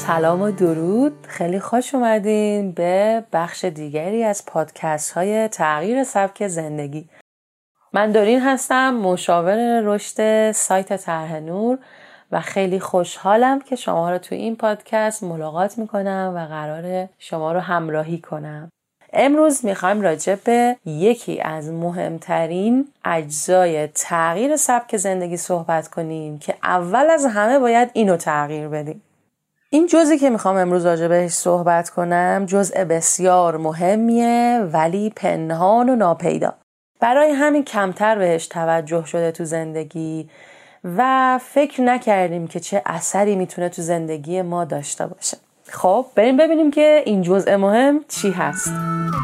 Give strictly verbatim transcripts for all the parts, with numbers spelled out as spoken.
سلام و درود، خیلی خوش اومدین به بخش دیگری از پادکست های تغییر سبک زندگی. من دورین هستم، مشاور رشد سایت طرح نور و خیلی خوشحالم که شما رو تو این پادکست ملاقات میکنم و قراره شما رو همراهی کنم. امروز میخوایم راجع به یکی از مهمترین اجزای تغییر سبک زندگی صحبت کنیم که اول از همه باید اینو تغییر بدیم. این جزئی که میخوام امروز راجع بهش صحبت کنم جزء بسیار مهمیه ولی پنهان و ناپیدا. برای همین کمتر بهش توجه شده تو زندگی و فکر نکردیم که چه اثری میتونه تو زندگی ما داشته باشه. خب بریم ببینیم که این جزء مهم چی هست.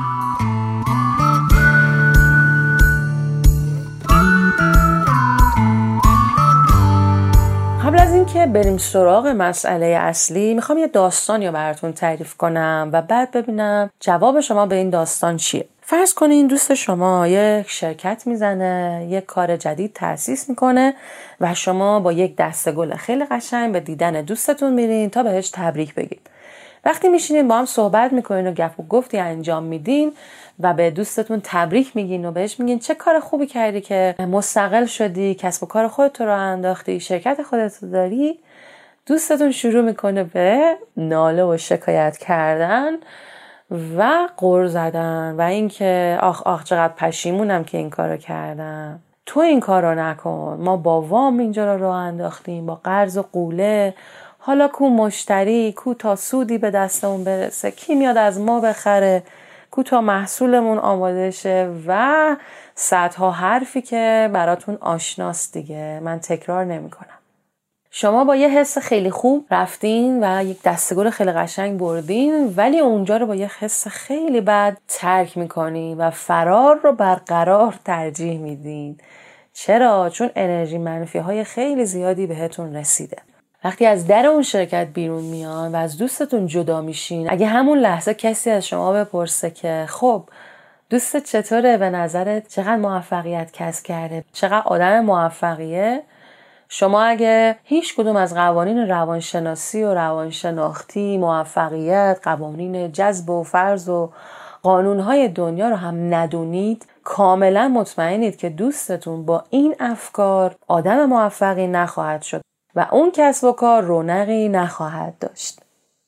قبل از اینکه بریم سراغ مسئله اصلی میخوام یه داستانی رو براتون تعریف کنم و بعد ببینم جواب شما به این داستان چیه. فرض کنین دوست شما یک شرکت میزنه، یک کار جدید تأسیس میکنه و شما با یک دسته گل خیلی قشنگ به دیدن دوستتون میرین تا بهش تبریک بگید. وقتی میشینین با هم صحبت میکنین و گپ و گفتی انجام میدین و به دوستتون تبریک میگین و بهش میگین چه کار خوبی کردی که مستقل شدی، کسب و کار خودت رو انداختی، شرکت خودت رو داری، دوستتون شروع میکنه به ناله و شکایت کردن و غر زدن و اینکه آخ آخ چقدر پشیمونم که این کارو کردم، تو این کارو نکن، ما با وام اینجا رو راه انداختیم، با قرض و قوله، حالا کو مشتری، کو تا سودی به دستمون برسه، کی میاد از ما بخره، کو تا محصولمون آماده شه و صدها حرفی که براتون آشناست دیگه، من تکرار نمی کنم. شما با یه حس خیلی خوب رفتین و یک دسته‌گل خیلی قشنگ بردین ولی اونجا رو با یه حس خیلی بد ترک میکنین و فرار رو برقرار ترجیح میدین. چرا؟ چون انرژی منفی های خیلی زیادی بهتون رسیده. وقتی از در اون شرکت بیرون میان و از دوستتون جدا میشین، اگه همون لحظه کسی از شما بپرسه که خب دوستت چطوره، به نظرت چقدر موفقیت کسب کرده، چقدر آدم موفقیه، شما اگه هیچ کدوم از قوانین روانشناسی و روانشناختی، موفقیت، قوانین جذب و فرض و قانونهای دنیا رو هم ندونید، کاملا مطمئنید که دوستتون با این افکار آدم موفقی نخواهد شد و اون کسب و کار رونقی نخواهد داشت.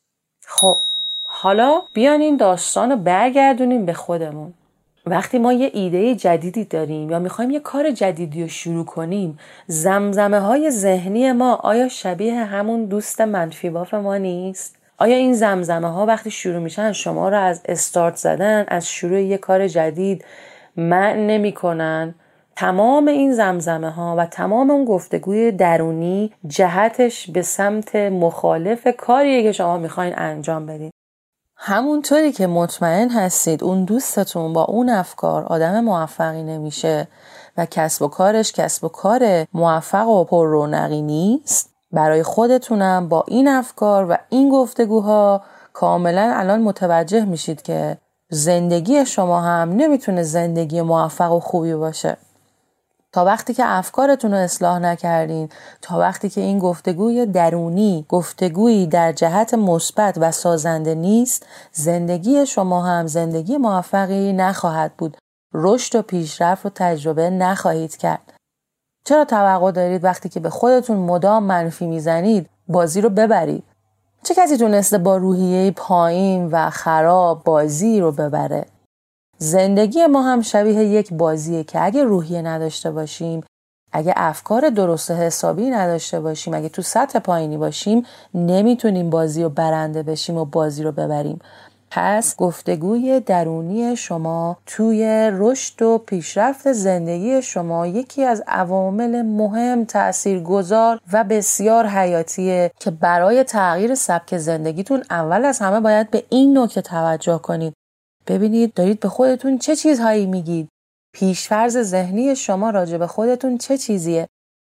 خب حالا بیان این داستان رو برگردونیم به خودمون. وقتی ما یه ایده جدیدی داریم یا میخوایم یه کار جدیدی رو شروع کنیم، زمزمه های ذهنی ما آیا شبیه همون دوست منفی باف ما نیست؟ آیا این زمزمه ها وقتی شروع میشن شما رو از استارت زدن، از شروع یه کار جدید منع نمی کنن؟ تمام این زمزمه ها و تمام اون گفتگوی درونی جهتش به سمت مخالف کاریه که شما میخواین انجام بدین. همونطوری که مطمئن هستید اون دوستتون با اون افکار آدم موفقی نمیشه و کسب و کارش کسب و کار موفق و پر رونقی نیست، برای خودتونم با این افکار و این گفتگوها کاملا الان متوجه میشید که زندگی شما هم نمیتونه زندگی موفق و خوبی باشه. تا وقتی که افکارتون رو اصلاح نکردین، تا وقتی که این گفتگوی درونی گفتگویی در جهت مثبت و سازنده نیست، زندگی شما هم زندگی موفقی نخواهد بود. رشد و پیشرفت و تجربه نخواهید کرد. چرا توقع دارید وقتی که به خودتون مدام منفی میزنید بازی رو ببرید؟ چه کسی تونسته با روحیه پایین و خراب بازی رو ببره؟ زندگی ما هم شبیه یک بازیه که اگه روحیه نداشته باشیم، اگه افکار درست حسابی نداشته باشیم، اگه تو سطح پایینی باشیم، نمیتونیم بازی رو برنده بشیم و بازی رو ببریم. پس گفتگوی درونی شما توی رشد و پیشرفت زندگی شما یکی از عوامل مهم، تاثیرگذار و بسیار حیاتیه که برای تغییر سبک زندگیتون اول از همه باید به این نکته توجه کنید. ببینید دارید به خودتون چه چیزهایی میگید، پیشفرض ذهنی شما راجع به خودتون چه چیزیه.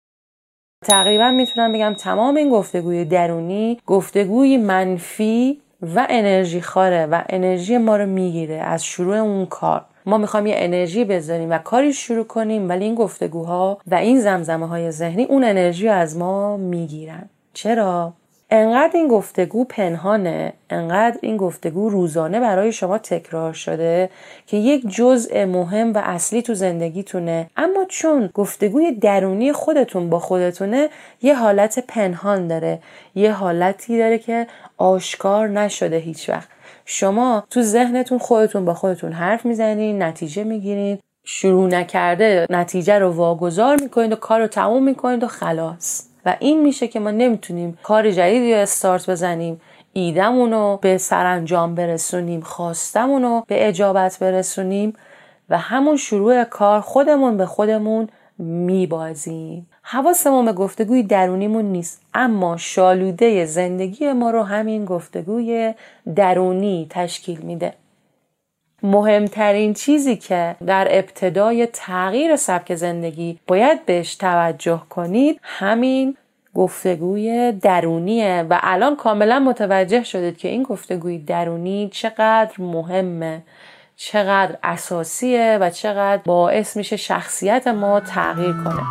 تقریبا میتونم بگم تمام این گفتگوی درونی گفتگوی منفی و انرژی خاره و انرژی ما رو میگیره از شروع اون کار. ما میخوایم یه انرژی بذاریم و کاری شروع کنیم ولی این گفتگوها و این زمزمه های ذهنی اون انرژی رو از ما میگیرن. چرا؟ انقدر این گفتگو پنهانه، انقدر این گفتگو روزانه برای شما تکرار شده که یک جزء مهم و اصلی تو زندگیتونه، اما چون گفتگوی درونی خودتون با خودتونه یه حالت پنهان داره، یه حالتی داره که آشکار نشده هیچ وقت. شما تو ذهنتون خودتون با خودتون حرف میزنین، نتیجه میگیرین، شروع نکرده نتیجه رو واگذار میکنید و کار رو تموم میکنید و خلاص. و این میشه که ما نمیتونیم کار جدیدی رو استارت بزنیم، ایدمون رو به سرانجام برسونیم، خواستمون رو به اجابت برسونیم و همون شروع کار خودمون به خودمون میبازیم. حواسمون به گفتگوی درونیمون نیست، اما شالوده زندگی ما رو همین گفتگوی درونی تشکیل میده. مهمترین چیزی که در ابتدای تغییر سبک زندگی باید بهش توجه کنید همین گفتگوی درونیه و الان کاملا متوجه شدید که این گفتگوی درونی چقدر مهمه، چقدر اساسیه و چقدر باعث میشه شخصیت ما تغییر کنه.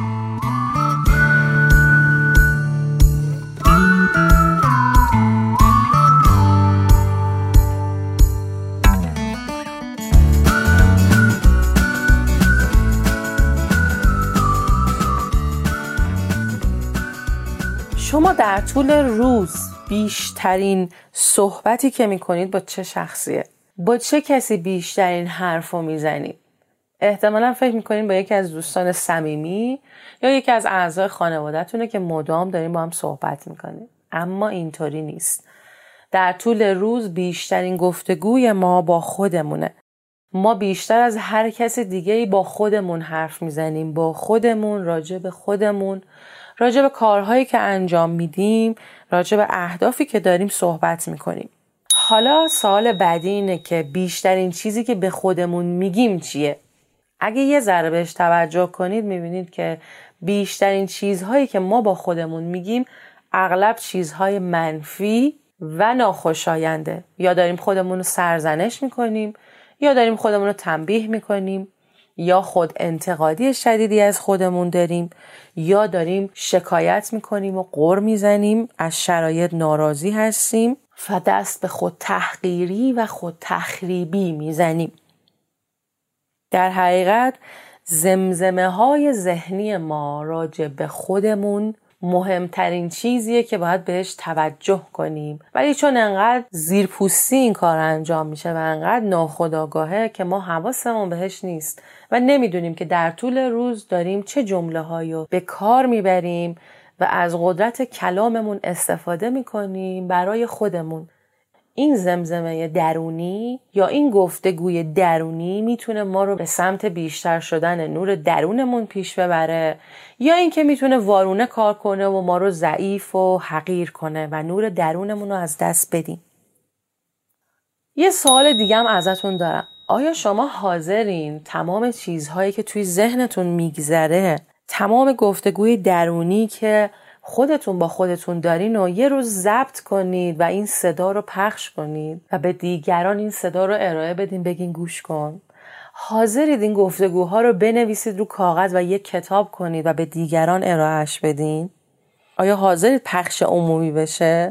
شما در طول روز بیشترین صحبتی که میکنید با چه شخصیه؟ با چه کسی بیشترین حرف رو میزنید؟ احتمالا فکر میکنید با یکی از دوستان صمیمی یا یکی از اعضای خانواده‌تونه که مدام دارین با هم صحبت میکنید. اما اینطوری نیست. در طول روز بیشترین گفتگوی ما با خودمونه. ما بیشتر از هر کس دیگه‌ای با خودمون حرف میزنیم، با خودمون، راجع به خودمون، راجع به کارهایی که انجام میدیم، راجع به اهدافی که داریم صحبت میکنیم. حالا سوال بعدی اینه که بیشترین چیزی که به خودمون میگیم چیه؟ اگه یه ذره بهش توجه کنید میبینید که بیشترین چیزهایی که ما با خودمون میگیم اغلب چیزهای منفی و ناخوشاینده. یا داریم خودمون رو سرزنش میکنیم، یا داریم خودمون رو تنبیه میکنیم، یا خود انتقادی شدیدی از خودمون داریم، یا داریم شکایت میکنیم و غر میزنیم، از شرایط ناراضی هستیم و دست به خود تحقیری و خود تخریبی میزنیم. در حقیقت زمزمه های ذهنی ما راجع به خودمون مهمترین چیزیه که باید بهش توجه کنیم، ولی چون انقدر زیرپوستی این کار انجام میشه و انقدر ناخودآگاهه که ما حواسمون بهش نیست و نمیدونیم که در طول روز داریم چه جمله هایو به کار میبریم و از قدرت کلاممون استفاده میکنیم برای خودمون. این زمزمه درونی یا این گفتگوی درونی میتونه ما رو به سمت بیشتر شدن نور درونمون پیش ببره، یا اینکه میتونه وارونه کار کنه و ما رو ضعیف و حقیر کنه و نور درونمون رو از دست بدیم. یه سوال دیگه هم ازتون دارم. آیا شما حاضرین تمام چیزهایی که توی ذهنتون میگذره، تمام گفتگوی درونی که خودتون با خودتون دارین و یه روز ضبط کنید و این صدا رو پخش کنید و به دیگران این صدا رو ارائه بدین، بگین گوش کن؟ حاضرید این گفتگوها رو بنویسید رو کاغذ و یک کتاب کنید و به دیگران ارائهش بدین؟ آیا حاضرید پخش عمومی بشه؟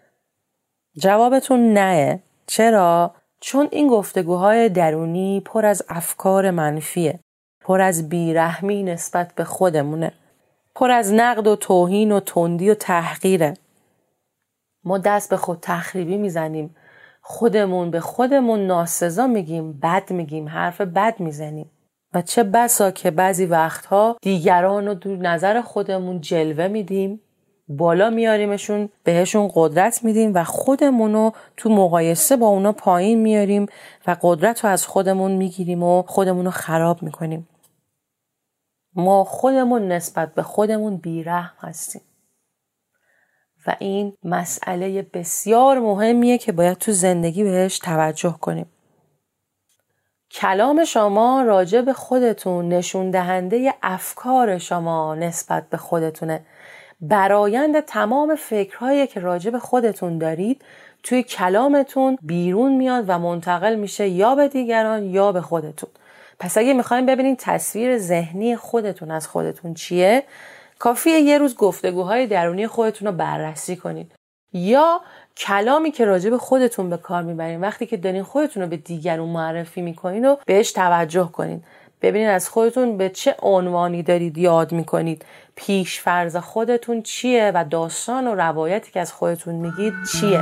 جوابتون نه. چرا؟ چون این گفتگوهای درونی پر از افکار منفیه، پر از بیرحمی نسبت به خودمونه، پر از نقد و توهین و تندی و تحقیره. ما دست به خود تخریبی میزنیم، خودمون به خودمون ناسزا میگیم، بد میگیم، حرف بد میزنیم و چه بسا که بعضی وقتها دیگران رو دور نظر خودمون جلوه میدیم، بالا میاریمشون، بهشون قدرت میدیم و خودمون رو تو مقایسه با اونا پایین میاریم و قدرت رو از خودمون میگیریم و خودمون رو خراب میکنیم. ما خودمون نسبت به خودمون بیرحم هستیم و این مسئله بسیار مهمیه که باید تو زندگی بهش توجه کنیم. کلام شما راجع به خودتون نشون دهنده افکار شما نسبت به خودتونه. برآیند تمام فکرهایی که راجع به خودتون دارید توی کلامتون بیرون میاد و منتقل میشه یا به دیگران یا به خودتون. پس اگه میخوایم ببینید تصویر ذهنی خودتون از خودتون چیه، کافیه یه روز گفتگوهای درونی خودتون رو بررسی کنید. یا کلامی که راجع به خودتون به کار میبرین وقتی که دارین خودتون رو به دیگرون معرفی میکنین و بهش توجه کنین. ببینین از خودتون به چه عنوانی دارید یاد میکنید، پیش فرض خودتون چیه و داستان و روایتی که از خودتون میگید چیه.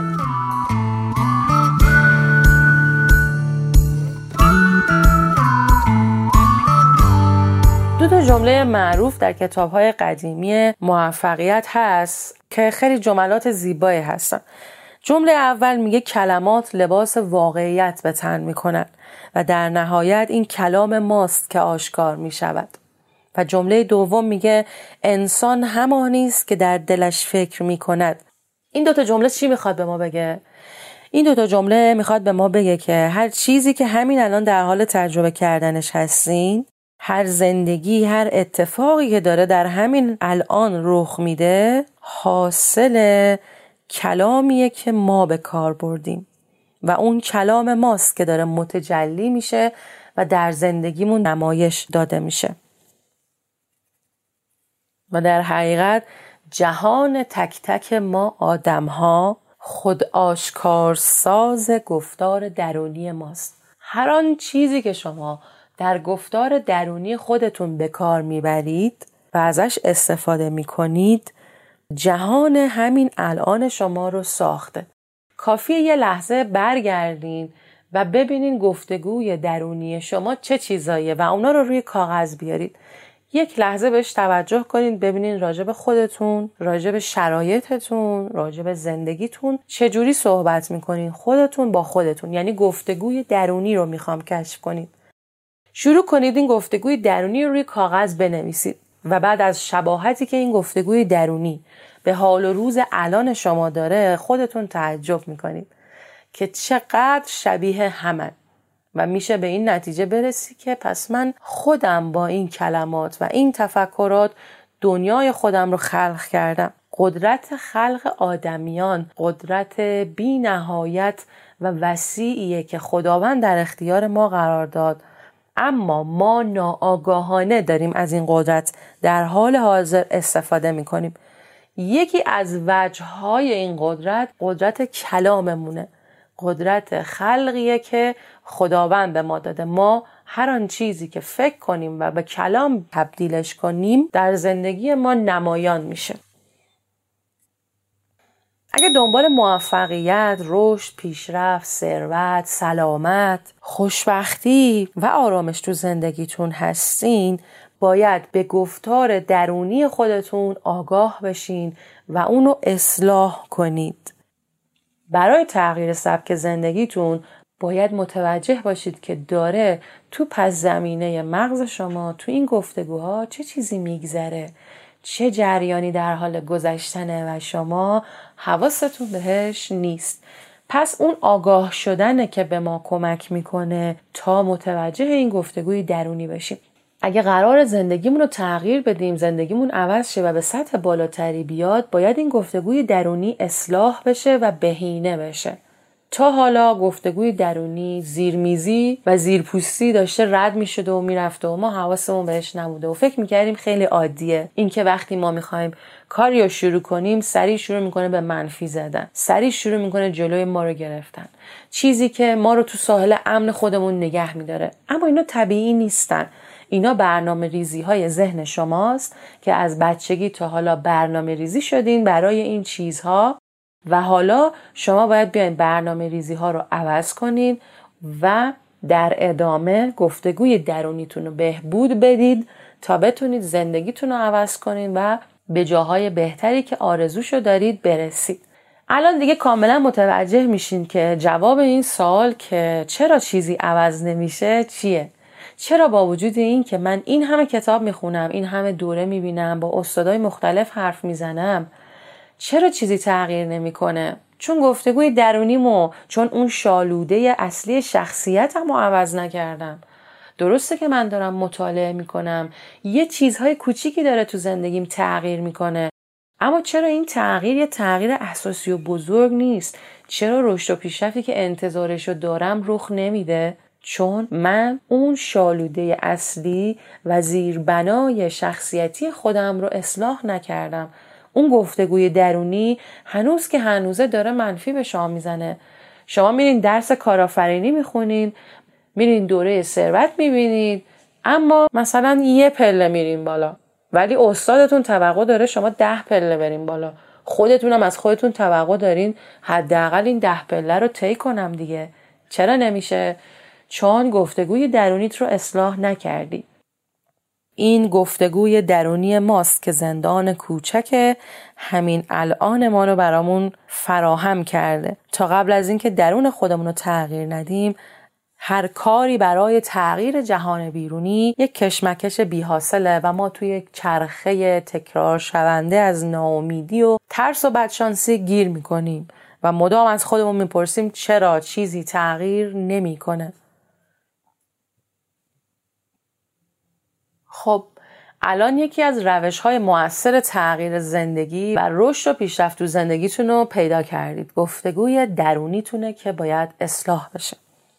دو تا جمله معروف در کتاب‌های قدیمی موفقیت هست که خیلی جملات زیبایی هستن. جمله اول میگه کلمات لباس واقعیت به تن میکنن و در نهایت این کلام ماست که آشکار میشود. و جمله دوم میگه انسان همانی است که در دلش فکر میکند. این دو تا جمله چی میخواد به ما بگه؟ این دو تا جمله میخواد به ما بگه که هر چیزی که همین الان در حال تجربه کردنش هستین، هر زندگی، هر اتفاقی که داره در همین الان رخ میده، حاصل کلامیه که ما به کار بردیم و اون کلام ماست که داره متجلی میشه و در زندگیمون نمایش داده میشه. و در حقیقت جهان تک تک ما آدم‌ها خود آشکار ساز گفتار درونی ماست. هر آن چیزی که شما در گفتار درونی خودتون به کار میبرید و ازش استفاده میکنید، جهان همین الان شما رو ساخته. کافیه یه لحظه برگردین و ببینین گفتگوی درونی شما چه چیزاییه و اونا رو روی کاغذ بیارید. یک لحظه بهش توجه کنین، ببینین راجع به خودتون، راجع به شرایطتون، راجع به زندگیتون چجوری صحبت میکنین خودتون با خودتون. یعنی گفتگوی درونی رو میخوام کشف کنید. شروع کنید این گفتگوی درونی رو روی کاغذ بنویسید و بعد از شباهتی که این گفتگوی درونی به حال و روز الان شما داره خودتون تعجب میکنید که چقدر شبیه همن و میشه به این نتیجه برسی که پس من خودم با این کلمات و این تفکرات دنیای خودم رو خلق کردم. قدرت خلق آدمیان قدرت بی نهایت و وسیعیه که خداوند در اختیار ما قرار داد، اما ما ناآگاهانه داریم از این قدرت در حال حاضر استفاده میکنیم. یکی از وجه‌های این قدرت قدرت کلاممونه، قدرت خلقیه که خداوند به ما داده. ما هر آن چیزی که فکر کنیم و به کلام تبدیلش کنیم در زندگی ما نمایان میشه. اگه دنبال موفقیت، رشد، پیشرفت، ثروت، سلامت، خوشبختی و آرامش تو زندگیتون هستین، باید به گفتار درونی خودتون آگاه بشین و اونو اصلاح کنید. برای تغییر سبک زندگیتون باید متوجه باشید که داره تو پس زمینه مغز شما تو این گفتگوها چه چیزی میگذره، چه جریانی در حال گذشتنه و شما حواستون بهش نیست. پس اون آگاه شدنه که به ما کمک میکنه تا متوجه این گفتگوی درونی بشیم. اگه قرار زندگیمون رو تغییر بدیم، زندگیمون عوض شه و به سطح بالاتری بیاد، باید این گفتگوی درونی اصلاح بشه و بهینه بشه. تا حالا گفتگوی درونی زیرمیزی و زیرپوستی داشته رد میشد و میرفته و ما حواسمون بهش نبوده و فکر میکردیم خیلی عادیه. این که وقتی ما میخوایم کاری رو شروع کنیم سریع شروع میکنه به منفی زدن، سریع شروع میکنه جلوی ما رو گرفتن، چیزی که ما رو تو ساحل امن خودمون نگه میداره. اما اینا طبیعی نیستن. اینا برنامه ریزی های ذهن شماست که از بچگی تا حالا برنامه ریزی شدین برای این چیزها و حالا شما باید بیاین برنامه ریزی ها رو عوض کنین و در ادامه گفتگوی درونیتون رو بهبود بدید تا بتونید زندگیتون رو عوض کنین و به جاهای بهتری که آرزوشو دارید برسید. الان دیگه کاملا متوجه میشین که جواب این سوال که چرا چیزی عوض نمیشه چیه؟ چرا با وجود این که من این همه کتاب میخونم، این همه دوره میبینم، با استادای مختلف حرف میزنم، چرا چیزی تغییر نمیکنه؟ چون گفتگوی درونیمو، چون اون شالوده اصلی شخصیتمو عوض نکردم. درسته که من دارم مطالعه میکنم، یه چیزهای کوچیکی داره تو زندگیم تغییر میکنه، اما چرا این تغییر یه تغییر اساسی و بزرگ نیست؟ چرا رشد و پیشرفتی که انتظارشو دارم رخ نمیده؟ چون من اون شالوده اصلی و زیربنای شخصیتی خودم رو اصلاح نکردم. اون گفتگوی درونی هنوز که هنوزه داره منفی به شما میزنه. شما میرین درس کارآفرینی میخونین، میرین دوره ثروت میبینید، اما مثلا یه پله میرین بالا، ولی استادتون توقع داره شما ده پله برین بالا. خودتون هم از خودتون توقع دارین حداقل این ده پله رو طی کنم دیگه. چرا نمیشه؟ چون گفتگوی درونیت رو اصلاح نکردی. این گفتگوی درونی ماست که زندان کوچک همین الان ما رو برامون فراهم کرده. تا قبل از اینکه درون خودمون رو تغییر ندیم، هر کاری برای تغییر جهان بیرونی یک کشمکش بی‌حاصله و ما توی یک چرخه تکرار شونده از ناامیدی و ترس و بدشانسی گیر میکنیم و مدام از خودمون میپرسیم چرا چیزی تغییر نمیکنه. خب الان یکی از روش‌های مؤثر تغییر زندگی و رشد و پیشرفت تو زندگیتون رو پیدا کردید. گفتگوی درونیتونه که باید اصلاح بشه.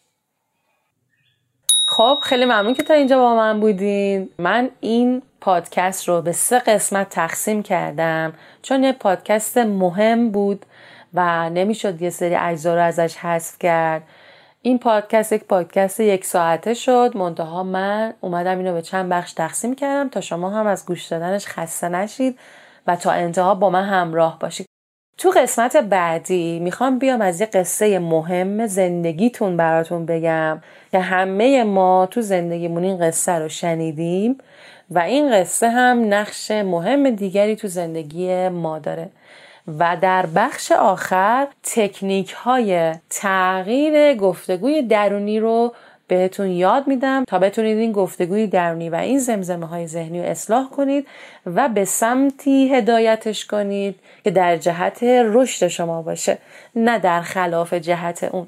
خب خیلی ممنون که تا اینجا با من بودین. من این پادکست رو به سه قسمت تقسیم کردم چون یه پادکست مهم بود و نمیشد یه سری اجزا رو ازش حذف کرد. این پادکست یک پادکست یک ساعته شد، منتها من اومدم اینو به چند بخش تقسیم کردم تا شما هم از گوش دادنش خسته نشید و تا انتها با من همراه باشید. تو قسمت بعدی میخوام بیام از یه قصه مهم زندگیتون براتون بگم که همه ما تو زندگیمون این قصه رو شنیدیم و این قصه هم نقش مهم دیگری تو زندگی ما داره. و در بخش آخر تکنیک های تغییر گفتگوی درونی رو بهتون یاد میدم تا بتونید این گفتگوی درونی و این زمزمه های ذهنی رو اصلاح کنید و به سمتی هدایتش کنید که در جهت رشد شما باشه، نه در خلاف جهت اون.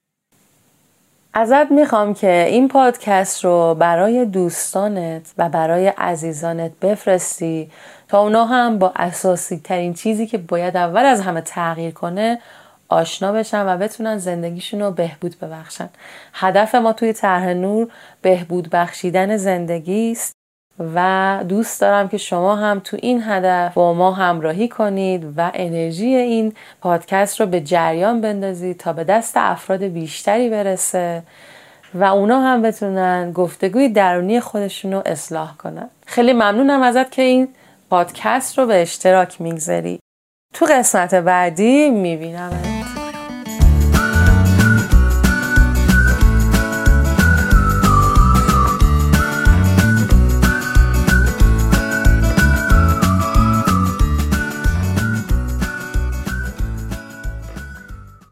ازت میخوام که این پادکست رو برای دوستانت و برای عزیزانت بفرستی تا اونا هم با اساسی ترین چیزی که باید اول از همه تغییر کنه آشنا بشن و بتونن زندگیشون رو بهبود ببخشن. هدف ما توی طرح نور بهبود بخشیدن زندگی است و دوست دارم که شما هم تو این هدف با ما همراهی کنید و انرژی این پادکست رو به جریان بندازید تا به دست افراد بیشتری برسه و اونا هم بتونن گفتگوی درونی خودشون رو اصلاح کنن. خیلی ممنونم ازت که این پادکست رو به اشتراک میگذاری. تو قسمت بعدی میبینم.